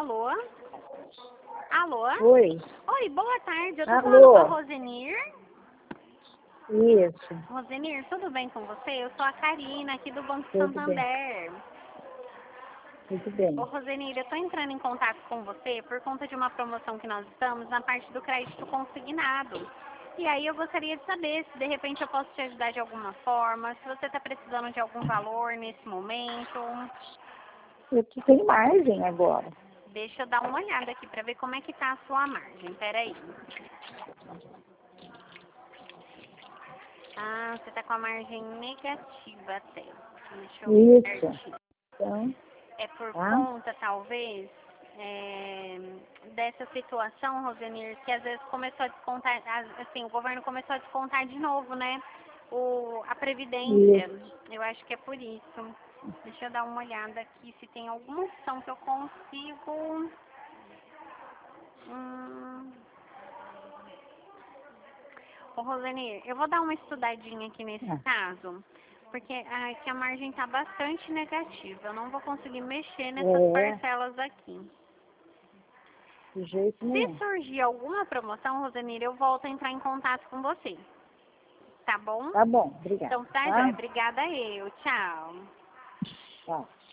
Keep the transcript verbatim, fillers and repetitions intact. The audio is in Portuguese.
Alô? Alô? Oi. Oi, boa tarde. Eu tô Alô? falando com a Rosenir. Isso. Rosenir, tudo bem com você? Eu sou a Karina, aqui do Banco Tudo bem. Santander. Tudo bem. Ô, Rosenir, eu tô entrando em contato com você por conta de uma promoção que nós estamos na parte do crédito consignado. E aí eu gostaria de saber se de repente eu posso te ajudar de alguma forma, se você está precisando de algum valor nesse momento. Eu que tenho margem agora. Deixa eu dar uma olhada aqui para ver como é que tá a sua margem. Peraí. Ah, você tá com a margem negativa até. Deixa eu ver Isso. certinho. Então, É por tá? conta, talvez, é, dessa situação, Rosenir, que às vezes começou a descontar, assim, o governo começou a descontar de novo, né? O, a Previdência. Isso. Eu acho que é por isso. Deixa eu dar uma olhada aqui se tem alguma opção que eu consigo. Hum... Ô, Rosenir, eu vou dar uma estudadinha aqui nesse Ah, caso, porque aqui a margem está bastante negativa. Eu não vou conseguir mexer nessas é, parcelas aqui. de jeito Se nenhum. surgir alguma promoção, Rosenir, eu volto a entrar em contato com você. Tá bom? Tá bom, obrigada. Então tá, joia. Tá? Obrigada eu. Tchau. Tchau.